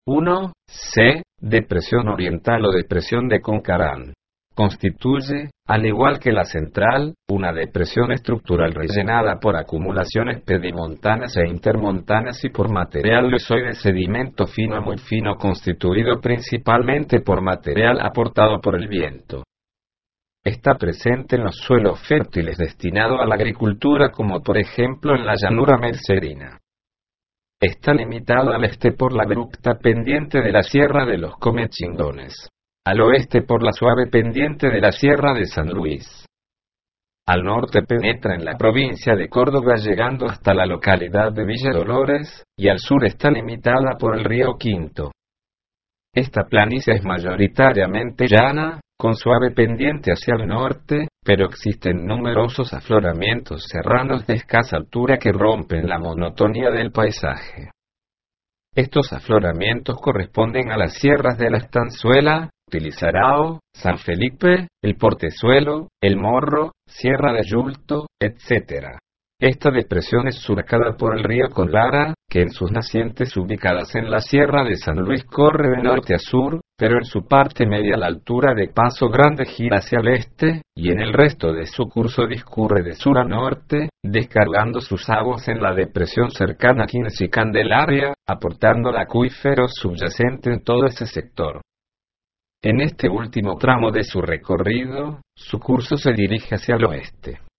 1. C. Depresión oriental o depresión de Concarán. Constituye, al igual que la central, una depresión estructural rellenada por acumulaciones pedimontanas e intermontanas y por material lisoide de sedimento fino a muy fino constituido principalmente por material aportado por el viento. Está presente en los suelos fértiles destinados a la agricultura como por ejemplo en la llanura mercedina. Está limitado al este por la abrupta pendiente de la Sierra de los Comechingones. Al oeste por la suave pendiente de la Sierra de San Luis. Al norte penetra en la provincia de Córdoba llegando hasta la localidad de Villa Dolores, y al sur está limitada por el río Quinto. Esta planicie es mayoritariamente llana, con suave pendiente hacia el norte, pero existen numerosos afloramientos serranos de escasa altura que rompen la monotonía del paisaje. Estos afloramientos corresponden a las sierras de la Estanzuela, Tilizarao, San Felipe, el Portezuelo, el Morro, Sierra de Yulto, etc. Esta depresión es surcada por el río Conlara, que en sus nacientes ubicadas en la Sierra de San Luis corre de norte a sur, pero en su parte media a la altura de Paso Grande gira hacia el este, y en el resto de su curso discurre de sur a norte, descargando sus aguas en la depresión cercana a Quines y Candelaria, aportando al acuífero subyacente en todo ese sector. En este último tramo de su recorrido, su curso se dirige hacia el oeste.